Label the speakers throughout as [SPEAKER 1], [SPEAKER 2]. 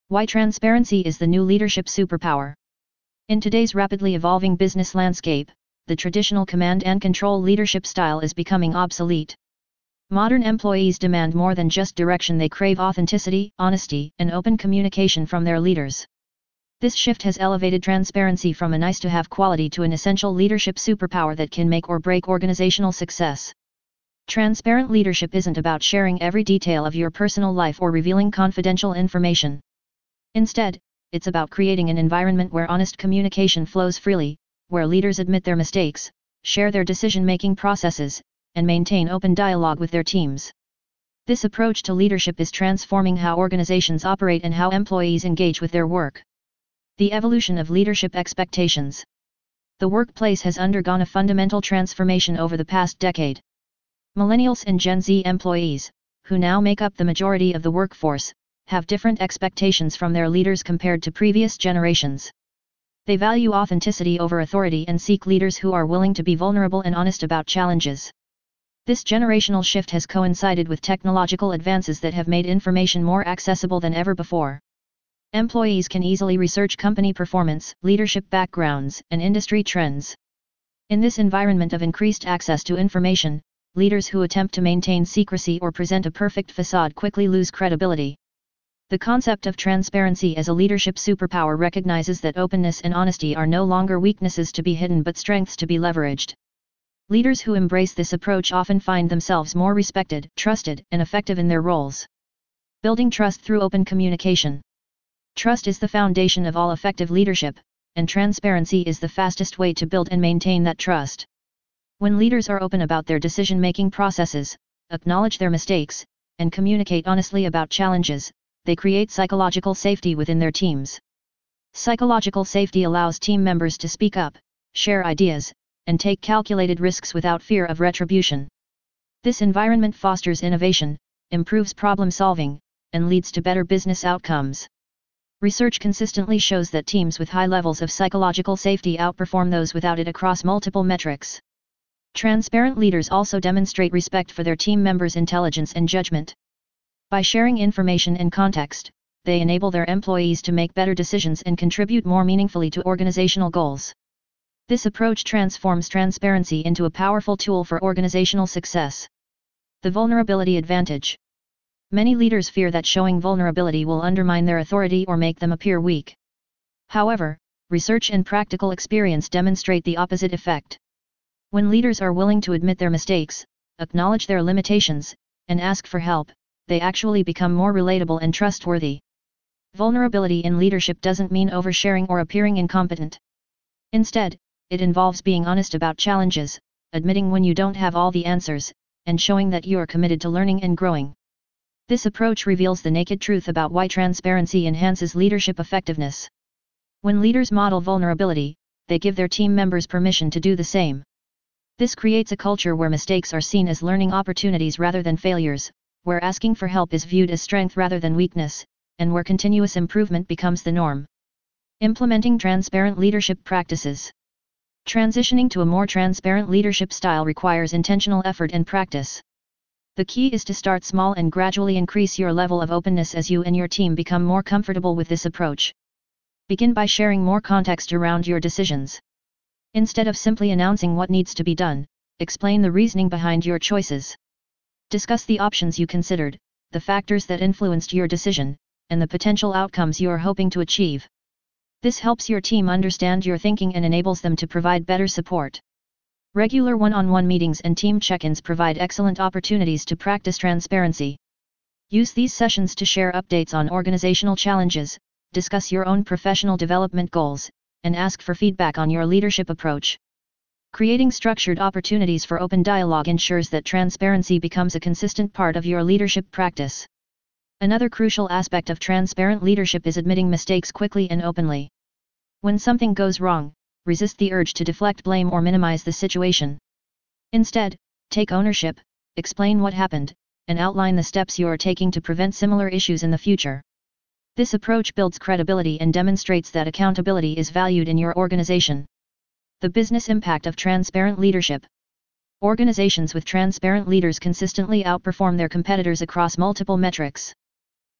[SPEAKER 1] Why transparency is the new leadership superpower. In today's rapidly evolving business landscape, the traditional command and control leadership style is becoming obsolete. Modern employees demand more than just direction, they crave authenticity, honesty, and open communication from their leaders. This shift has elevated transparency from a nice-to-have quality to an essential leadership superpower that can make or break organizational success. Transparent leadership isn't about sharing every detail of your personal life or revealing confidential information. Instead, it's about creating an environment where honest communication flows freely, where leaders admit their mistakes, share their decision-making processes, and maintain open dialogue with their teams. This approach to leadership is transforming how organizations operate and how employees engage with their work. The evolution of leadership expectations. The workplace has undergone a fundamental transformation over the past decade. Millennials and Gen Z employees, who now make up the majority of the workforce, have different expectations from their leaders compared to previous generations. They value authenticity over authority and seek leaders who are willing to be vulnerable and honest about challenges. This generational shift has coincided with technological advances that have made information more accessible than ever before. Employees can easily research company performance, leadership backgrounds, and industry trends. In this environment of increased access to information, leaders who attempt to maintain secrecy or present a perfect facade quickly lose credibility. The concept of transparency as a leadership superpower recognizes that openness and honesty are no longer weaknesses to be hidden but strengths to be leveraged. Leaders who embrace this approach often find themselves more respected, trusted, and effective in their roles. Building trust through open communication. Trust is the foundation of all effective leadership, and transparency is the fastest way to build and maintain that trust. When leaders are open about their decision-making processes, acknowledge their mistakes, and communicate honestly about challenges, they create psychological safety within their teams. Psychological safety allows team members to speak up, share ideas, and take calculated risks without fear of retribution. This environment fosters innovation, improves problem solving, and leads to better business outcomes. Research consistently shows that teams with high levels of psychological safety outperform those without it across multiple metrics. Transparent leaders also demonstrate respect for their team members' intelligence and judgment. By sharing information and context, they enable their employees to make better decisions and contribute more meaningfully to organizational goals. This approach transforms transparency into a powerful tool for organizational success. The vulnerability advantage. Many leaders fear that showing vulnerability will undermine their authority or make them appear weak. However, research and practical experience demonstrate the opposite effect. When leaders are willing to admit their mistakes, acknowledge their limitations, and ask for help, they actually become more relatable and trustworthy. Vulnerability in leadership doesn't mean oversharing or appearing incompetent. Instead, it involves being honest about challenges, admitting when you don't have all the answers, and showing that you are committed to learning and growing. This approach reveals the naked truth about why transparency enhances leadership effectiveness. When leaders model vulnerability, they give their team members permission to do the same. This creates a culture where mistakes are seen as learning opportunities rather than failures, where asking for help is viewed as strength rather than weakness, and where continuous improvement becomes the norm. Implementing transparent leadership practices. Transitioning to a more transparent leadership style requires intentional effort and practice. The key is to start small and gradually increase your level of openness as you and your team become more comfortable with this approach. Begin by sharing more context around your decisions. Instead of simply announcing what needs to be done, explain the reasoning behind your choices. Discuss the options you considered, the factors that influenced your decision, and the potential outcomes you are hoping to achieve. This helps your team understand your thinking and enables them to provide better support. Regular one-on-one meetings and team check-ins provide excellent opportunities to practice transparency. Use these sessions to share updates on organizational challenges, discuss your own professional development goals, and ask for feedback on your leadership approach. Creating structured opportunities for open dialogue ensures that transparency becomes a consistent part of your leadership practice. Another crucial aspect of transparent leadership is admitting mistakes quickly and openly. When something goes wrong, resist the urge to deflect blame or minimize the situation. Instead, take ownership, explain what happened, and outline the steps you are taking to prevent similar issues in the future. This approach builds credibility and demonstrates that accountability is valued in your organization. The business impact of transparent leadership. Organizations with transparent leaders consistently outperform their competitors across multiple metrics.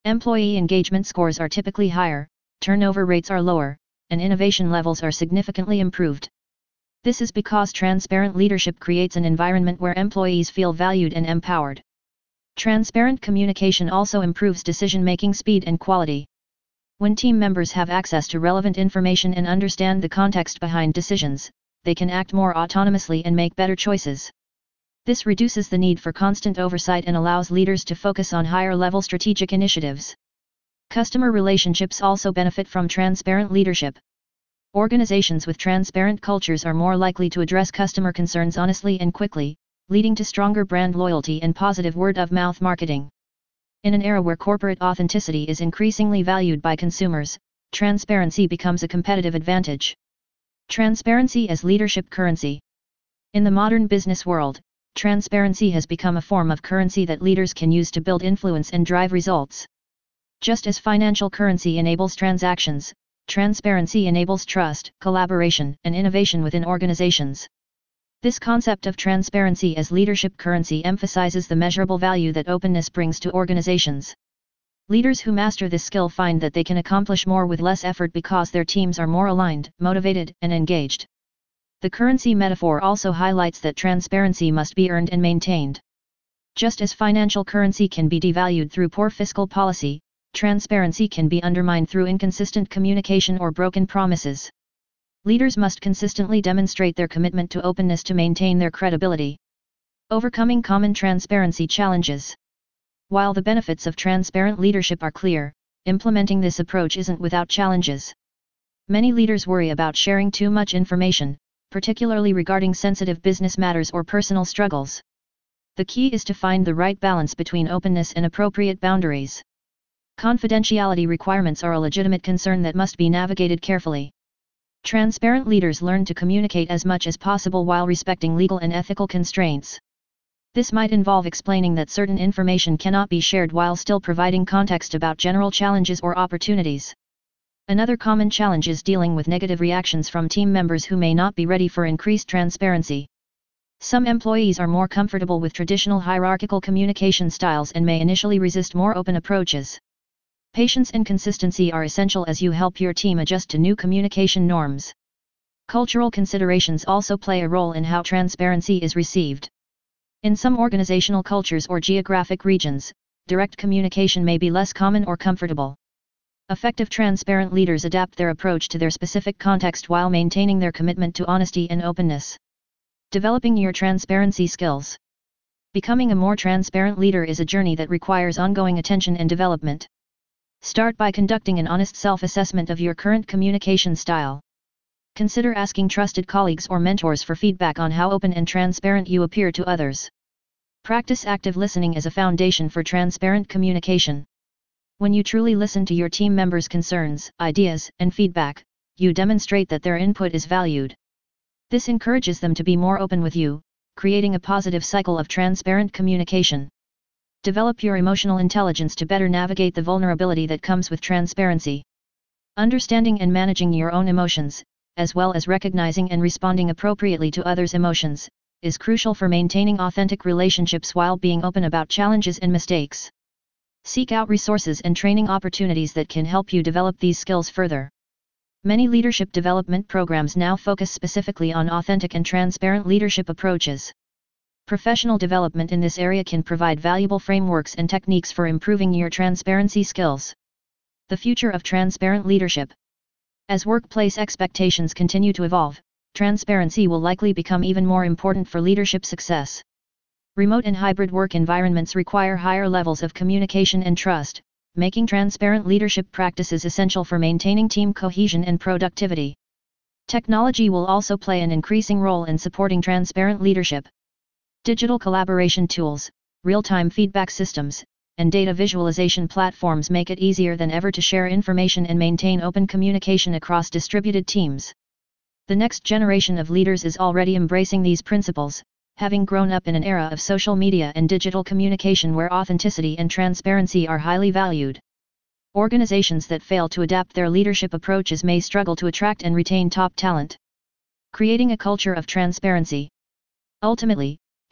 [SPEAKER 1] Employee engagement scores are typically higher, turnover rates are lower, and innovation levels are significantly improved. This is because transparent leadership creates an environment where employees feel valued and empowered. Transparent communication also improves decision-making speed and quality. When team members have access to relevant information and understand the context behind decisions, they can act more autonomously and make better choices. This reduces the need for constant oversight and allows leaders to focus on higher-level strategic initiatives. Customer relationships also benefit from transparent leadership. Organizations with transparent cultures are more likely to address customer concerns honestly and quickly, leading to stronger brand loyalty and positive word-of-mouth marketing. In an era where corporate authenticity is increasingly valued by consumers, transparency becomes a competitive advantage. Transparency as leadership currency. In the modern business world, transparency has become a form of currency that leaders can use to build influence and drive results. Just as financial currency enables transactions, transparency enables trust, collaboration, and innovation within organizations. This concept of transparency as leadership currency emphasizes the measurable value that openness brings to organizations. Leaders who master this skill find that they can accomplish more with less effort because their teams are more aligned, motivated, and engaged. The currency metaphor also highlights that transparency must be earned and maintained. Just as financial currency can be devalued through poor fiscal policy, transparency can be undermined through inconsistent communication or broken promises. Leaders must consistently demonstrate their commitment to openness to maintain their credibility. Overcoming common transparency challenges. While the benefits of transparent leadership are clear, implementing this approach isn't without challenges. Many leaders worry about sharing too much information, particularly regarding sensitive business matters or personal struggles. The key is to find the right balance between openness and appropriate boundaries. Confidentiality requirements are a legitimate concern that must be navigated carefully. Transparent leaders learn to communicate as much as possible while respecting legal and ethical constraints. This might involve explaining that certain information cannot be shared while still providing context about general challenges or opportunities. Another common challenge is dealing with negative reactions from team members who may not be ready for increased transparency. Some employees are more comfortable with traditional hierarchical communication styles and may initially resist more open approaches. Patience and consistency are essential as you help your team adjust to new communication norms. Cultural considerations also play a role in how transparency is received. In some organizational cultures or geographic regions, direct communication may be less common or comfortable. Effective transparent leaders adapt their approach to their specific context while maintaining their commitment to honesty and openness. Developing your transparency skills. Becoming a more transparent leader is a journey that requires ongoing attention and development. Start by conducting an honest self-assessment of your current communication style. Consider asking trusted colleagues or mentors for feedback on how open and transparent you appear to others. Practice active listening as a foundation for transparent communication. When you truly listen to your team members' concerns, ideas, and feedback, you demonstrate that their input is valued. This encourages them to be more open with you, creating a positive cycle of transparent communication. Develop your emotional intelligence to better navigate the vulnerability that comes with transparency. Understanding and managing your own emotions, as well as recognizing and responding appropriately to others' emotions, is crucial for maintaining authentic relationships while being open about challenges and mistakes. Seek out resources and training opportunities that can help you develop these skills further. Many leadership development programs now focus specifically on authentic and transparent leadership approaches. Professional development in this area can provide valuable frameworks and techniques for improving your transparency skills. The future of transparent leadership. As workplace expectations continue to evolve, transparency will likely become even more important for leadership success. Remote and hybrid work environments require higher levels of communication and trust, making transparent leadership practices essential for maintaining team cohesion and productivity. Technology will also play an increasing role in supporting transparent leadership. Digital collaboration tools, real-time feedback systems, and data visualization platforms make it easier than ever to share information and maintain open communication across distributed teams. The next generation of leaders is already embracing these principles, having grown up in an era of social media and digital communication where authenticity and transparency are highly valued. Organizations that fail to adapt their leadership approaches may struggle to attract and retain top talent. Creating a culture of transparency. Ultimately,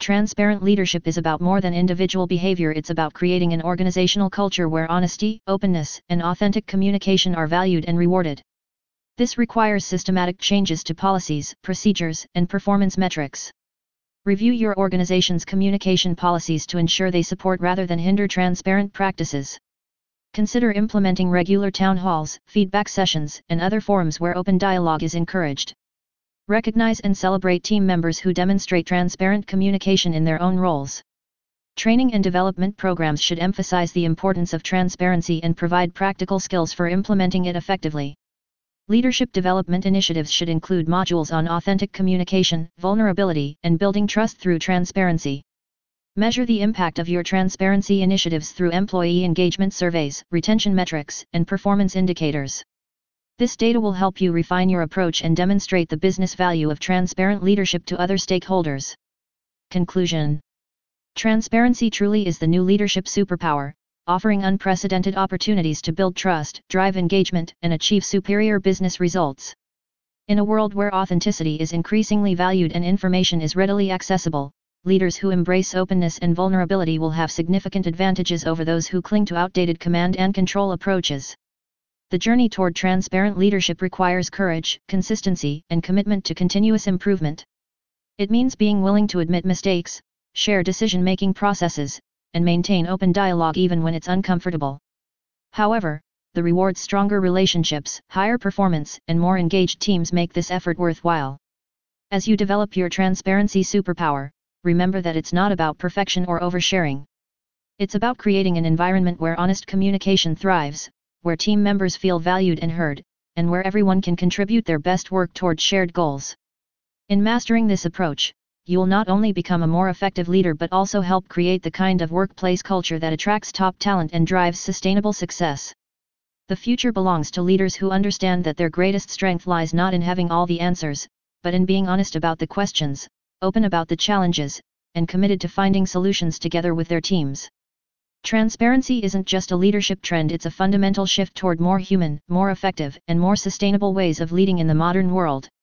[SPEAKER 1] Transparent leadership is about more than individual behavior, it's about creating an organizational culture where honesty, openness, and authentic communication are valued and rewarded. This requires systematic changes to policies, procedures, and performance metrics. Review your organization's communication policies to ensure they support rather than hinder transparent practices. Consider implementing regular town halls, feedback sessions, and other forums where open dialogue is encouraged. Recognize and celebrate team members who demonstrate transparent communication in their own roles. Training and development programs should emphasize the importance of transparency and provide practical skills for implementing it effectively. Leadership development initiatives should include modules on authentic communication, vulnerability, and building trust through transparency. Measure the impact of your transparency initiatives through employee engagement surveys, retention metrics, and performance indicators. This data will help you refine your approach and demonstrate the business value of transparent leadership to other stakeholders. Conclusion: transparency truly is the new leadership superpower, offering unprecedented opportunities to build trust, drive engagement, and achieve superior business results. In a world where authenticity is increasingly valued and information is readily accessible, leaders who embrace openness and vulnerability will have significant advantages over those who cling to outdated command and control approaches. The journey toward transparent leadership requires courage, consistency, and commitment to continuous improvement. It means being willing to admit mistakes, share decision-making processes, and maintain open dialogue even when it's uncomfortable. However, the rewards stronger relationships, higher performance, and more engaged teams make this effort worthwhile. As you develop your transparency superpower, remember that it's not about perfection or oversharing. It's about creating an environment where honest communication thrives, where team members feel valued and heard, and where everyone can contribute their best work toward shared goals. In mastering this approach, you'll not only become a more effective leader but also help create the kind of workplace culture that attracts top talent and drives sustainable success. The future belongs to leaders who understand that their greatest strength lies not in having all the answers, but in being honest about the questions, open about the challenges, and committed to finding solutions together with their teams. Transparency isn't just a leadership trend, it's a fundamental shift toward more human, more effective, and more sustainable ways of leading in the modern world.